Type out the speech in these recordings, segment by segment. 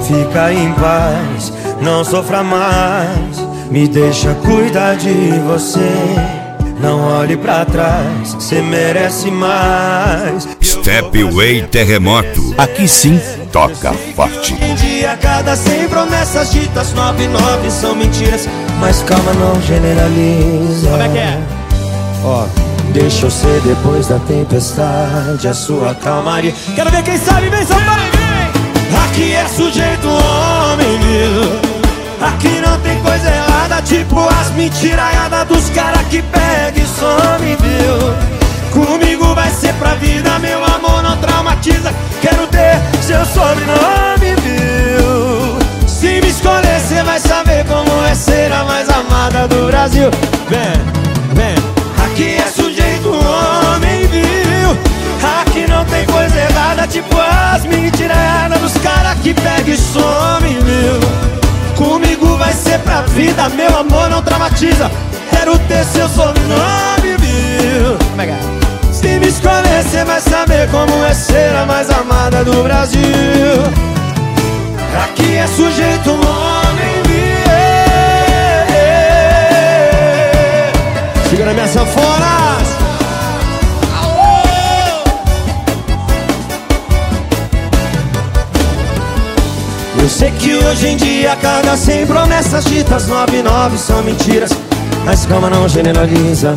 Fica em paz, não sofra mais, me deixa cuidar de você. Não olhe pra trás, cê merece mais. Stepway Terremoto, aqui sim toca forte. Em dia, cada 100 promessas ditas, 99 são mentiras. Mas calma, não generaliza. Como é que é? Ó, deixa eu ser depois da tempestade a sua calmaria. Quero ver quem sabe, vem São Paulo. Aqui é sujeito homem, viu? Aqui não tem coisa errada, tipo as mentiraiadas dos caras que pega e some, viu? Comigo vai ser pra vida, meu amor não traumatiza. Quero ter seu sobrenome, viu? Se me escolher, cê vai saber como é ser a mais amada do Brasil. Vem, vem. Aqui é sujeito homem, viu? Aqui não tem coisa errada, tipo as mentiraiadas dos caras que pega e some, viu? Comigo vai ser pra vida, meu amor não traumatiza. Quero ter seu sobrenome, viu? Se me escolher, cê vai saber como é ser a mais amada do Brasil. Aqui é sujeito homem, viu? Segura minhas sanfonas. Eu sei que hoje em dia cada 100 promessas ditas, 99 são mentiras. Mas calma, não generaliza.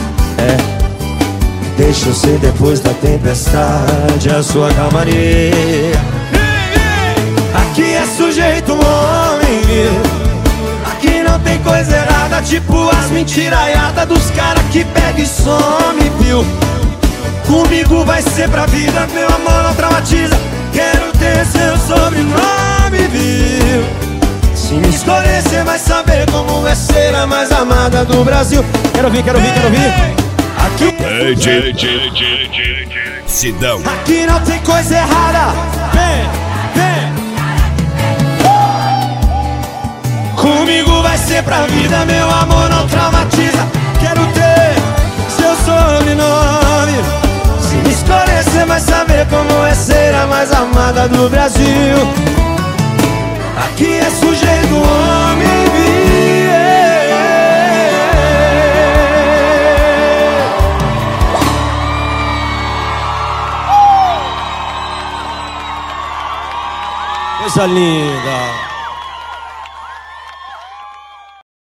Deixa eu ser depois da tempestade a sua calmaria. Aqui é sujeito homem, viu? Aqui não tem coisa errada, tipo as mentiraiadas dos caras que pega e some, viu? Comigo vai ser pra vida, meu amor não traumatiza. Quero ter seu sobrenome, viu? Se me escolher, cê vai saber como é ser a mais amada do Brasil. Quero ouvir, quero ouvir, quero ouvir. Aqui Sidão. Aqui não tem coisa errada. Vem, vem. Comigo vai ser pra vida, meu amor não traumatiza. Quero ter seu sobrenome. Se me escolher, cê vai saber como é ser a mais amada do Brasil. Aqui é sujeito homem, coisa linda.